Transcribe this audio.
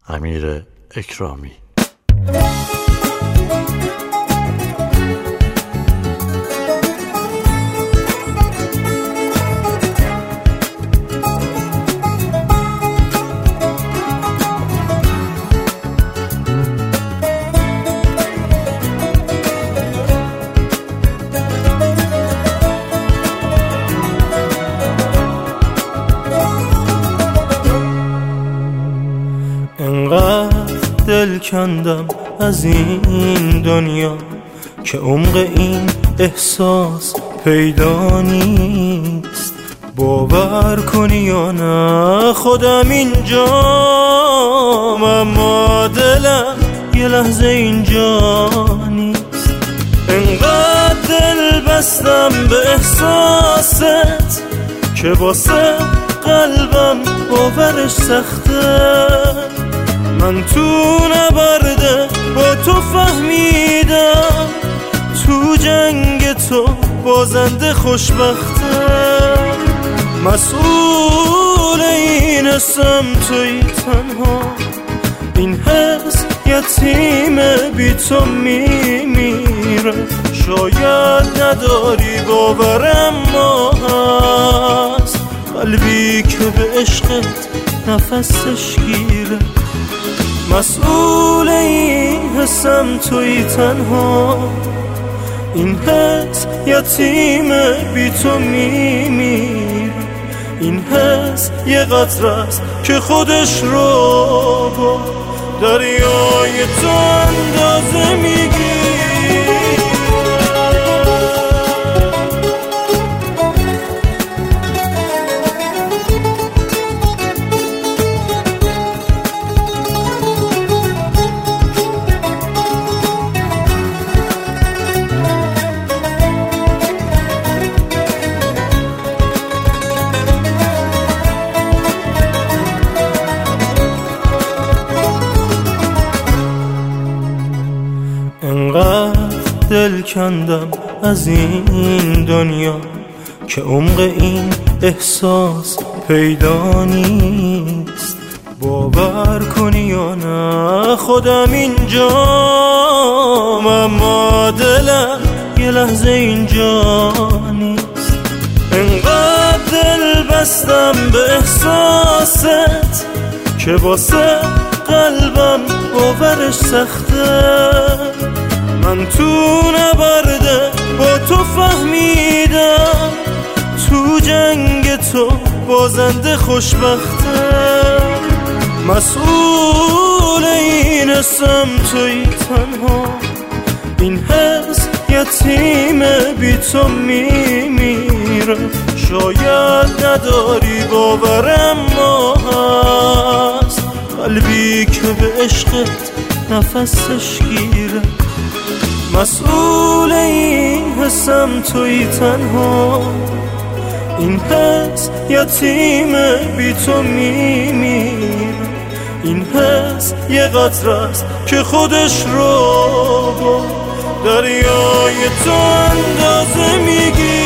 امیر اکرامی. انقدر دل کندم از این دنیا که عمق این احساس پیدا نیست. باور کنی یا نه خودم اینجام، اما دلم یه لحظه اینجا نیست. انقدر دل بستم به احساست که واسه قلبم باورش سخته. من تو نبرده با تو فهمیدم، تو جنگ تو بازنده خوشبخته. مسئول این حسم توی تنها، این حس یتیم بی تو میمیره. شاید نداری باورم ما هست، قلبی که به عشقت نفسش گیره. مسئول این حسم توی تنها، این حس یتیم بی تو میمیره. این حس یه قطره است که خودش رو با دریای تو اندازه میگیره. انقدر دل کندم از این دنیا که عمق این احساس پیدا نیست. باور کنی یا نه خودم اینجام، اما دلم یه لحظه اینجا نیست. انقدر دل بستم به احساست که واسه قلبم باورش سخته. من تو نبرده با تو فهمیدم، تو جنگ تو بازنده خوشبخته. مسئول این حسم توی تنها، این حس یتیم بی تو میمیره. شاید نداری باورم ما هست، قلبی که به عشقت نفسش گیره. مسئول این حسم توی تنها، این حس یتیم بی تو میمیره. این حس یه قطره است که خودش رو با دریای تو اندازه میگیره.